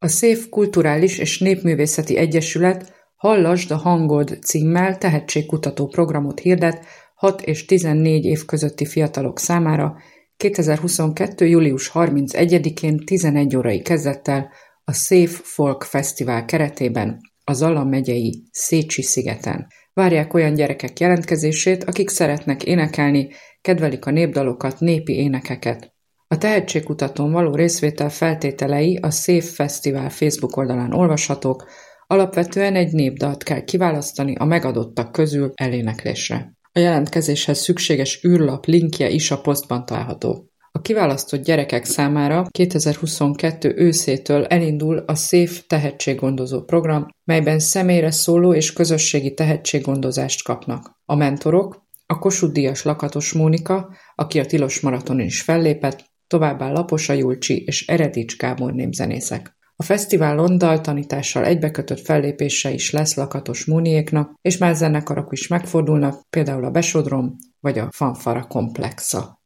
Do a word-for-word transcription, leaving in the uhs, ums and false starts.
A Széf Kulturális és Népművészeti Egyesület Hallasd a hangod címmel tehetségkutató programot hirdet hat és tizennégy év közötti fiatalok számára kétezer-huszonkettő. július harmincegyedikén tizenegy órai kezdettel a Széf Folk Fesztivál keretében a Zala megyei Szécsi-szigeten. Várják olyan gyerekek jelentkezését, akik szeretnek énekelni, kedvelik a népdalokat, népi énekeket. A tehetségkutatón való részvétel feltételei a Széf Fesztivál Facebook oldalán olvashatók, alapvetően egy népdalt kell kiválasztani a megadottak közül eléneklésre. A jelentkezéshez szükséges űrlap linkje is a posztban található. A kiválasztott gyerekek számára kétezer-huszonkettő őszétől elindul a Széf tehetséggondozó program, melyben személyre szóló és közösségi tehetséggondozást kapnak. A mentorok a Kossuth-díjas Lakatos Mónika, aki a Tilos Maratonon is fellépett, továbbá Laposa Julcsi és Eredics Gábor népzenészek. A fesztiválon daltanítással egybekötött fellépése is lesz Lakatos Móniéknak, és más zenekarok is megfordulnak, például a Besodrom vagy a Fanfara Komplexa.